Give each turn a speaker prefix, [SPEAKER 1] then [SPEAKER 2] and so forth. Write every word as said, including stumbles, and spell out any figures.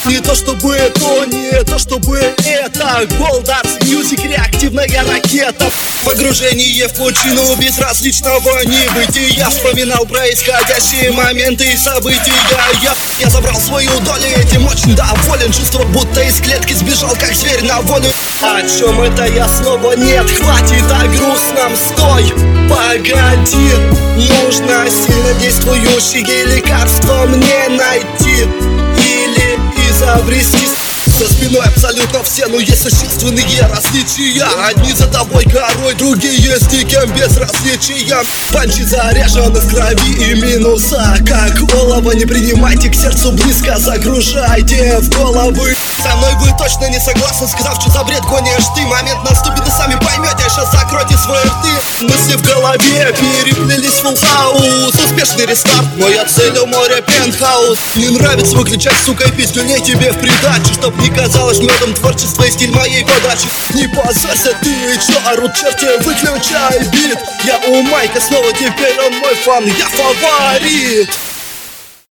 [SPEAKER 1] Не то чтобы то, не то чтобы это. Голдарс Мьюзик, реактивная ракета. Погружение в пучину безразличного небытия. Вспоминал происходящие моменты и события. Я, я забрал свою долю, этим очень доволен. Чувство, будто из клетки сбежал, как зверь на волю. О чем это я снова нет? Хватит о грустном, стой, погоди. Нужно сильно действующие лекарства мне найти или изобрести. За спиной абсолютно все, но есть существенные различия. Одни за тобой горой, другие с диким безразличием. Панчи заряжены в крови и минуса, как олово. Не принимайте к сердцу близко, загружайте в головы. Со мной вы точно не согласны, сказав, что за бред гонишь ты. Момент наступит, и сами поймете, сейчас закройте свои рты. Мысли в голове переплелись в фулл хаус. Успешный рестарт, моя цель у моря пентхаус. Не нравится выключать, сука, и пить люлей тебе в придачу, чтоб не казалось медом творчество и стиль моей подачи. Не позорься ты, чё орут черти, выключай бит. Я у Майка снова, теперь он мой фан, я фаворит.